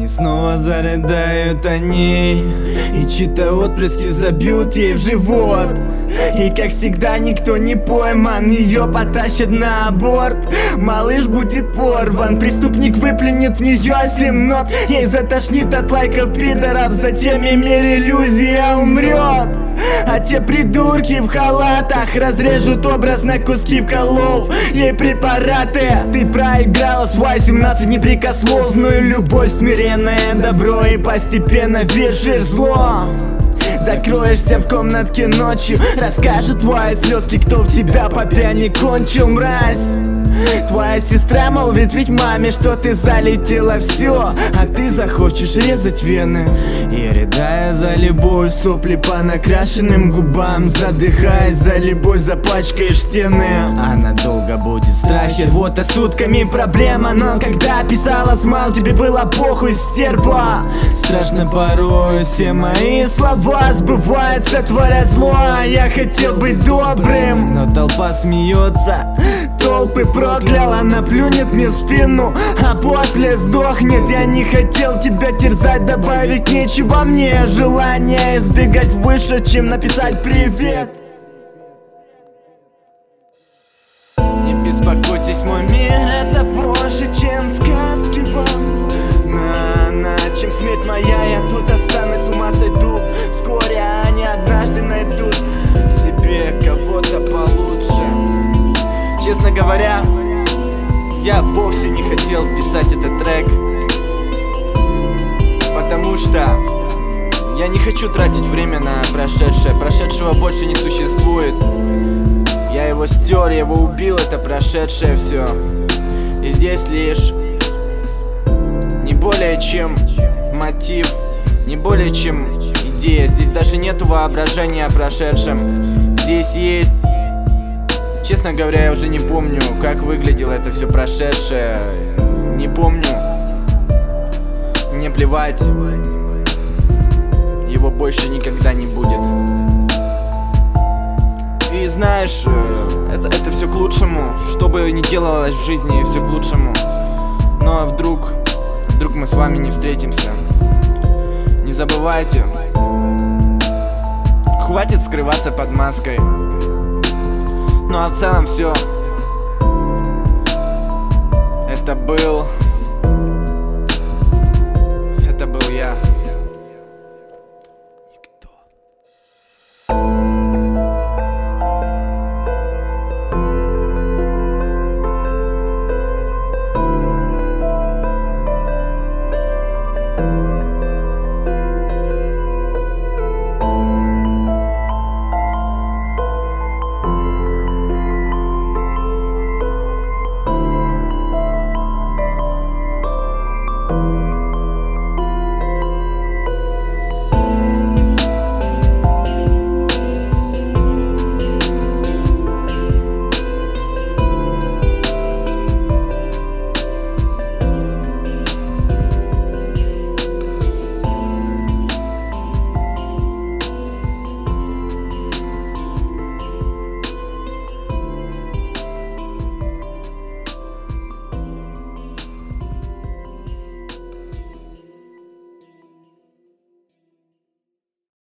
снова зарыдают они, и чьи-то отпрыски забьют ей в живот. И как всегда никто не пойман, ее потащат на аборт. Малыш будет порван, преступник выплюнет в нее 7 нот. Ей затошнит от лайков пидоров, затем ей мир иллюзия умрет. А те придурки в халатах разрежут образ на куски, вколов ей препараты. Ты проиграла свой 17 непрекословную любовь, смиренное добро, и постепенно вершишь зло. Закроешься в комнатке ночью, расскажут твои слезки, кто в тебя по пьяни кончил, мразь. Твоя сестра молвит ведь маме, что ты залетела все, а ты захочешь резать вены. И рыдая за любовь, сопли по накрашенным губам, задыхаясь за любовь, запачкаешь стены. Она долго будет в страхе, рвота сутками проблема. Но когда писала смал, тебе было похуй, стерва. Страшно порой, все мои слова сбываются, творя зло. Я хотел быть добрым, но толпа смеется, толпы проклял, она плюнет мне в спину, а после сдохнет. Я не хотел тебя терзать, добавить нечего мне. Желание избегать выше, чем написать привет. Не беспокойтесь, мой мир это больше, чем сказки вам. На чем смерть моя, я тут останусь, с ума сойду. Вскоре они однажды найдут себе кого-то получше. Честно говоря, я вовсе не хотел писать этот трек, потому что я не хочу тратить время на прошедшее. Прошедшего больше не существует. Я его стер, я его убил, это прошедшее все. И здесь лишь не более чем мотив, не более чем идея. Здесь даже нету воображения о прошедшем. Здесь есть... Честно говоря, я уже не помню, как выглядело это все прошедшее. Не помню. Мне плевать. Его больше никогда не будет. И знаешь, это все к лучшему. Что бы ни делалось в жизни, все к лучшему. Но вдруг мы с вами не встретимся. Не забывайте. Хватит скрываться под маской. Ну а в целом все. Это был